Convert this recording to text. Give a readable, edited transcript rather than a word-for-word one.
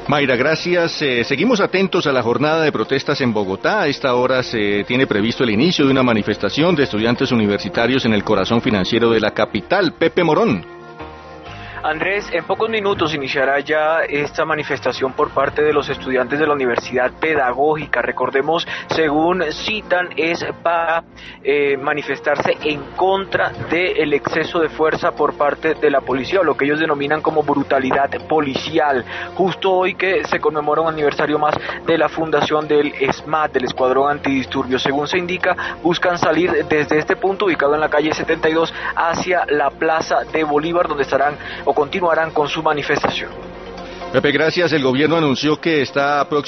Mayra, gracias. Seguimos atentos a la jornada de protestas en Bogotá. A esta hora se tiene previsto el inicio de una manifestación de estudiantes universitarios en el corazón financiero de la capital. Pepe Morón. Andrés, en pocos minutos iniciará ya esta manifestación por parte de los estudiantes de la Universidad Pedagógica. Recordemos, según citan, es para manifestarse en contra del exceso de fuerza por parte de la policía, o lo que ellos denominan como brutalidad policial. Justo hoy que se conmemora un aniversario más de la fundación del ESMAD, del Escuadrón Antidisturbios. Según se indica, buscan salir desde este punto, ubicado en la calle 72, hacia la Plaza de Bolívar, donde estarán o continuarán con su manifestación. Pepe, gracias. El gobierno anunció que está próximo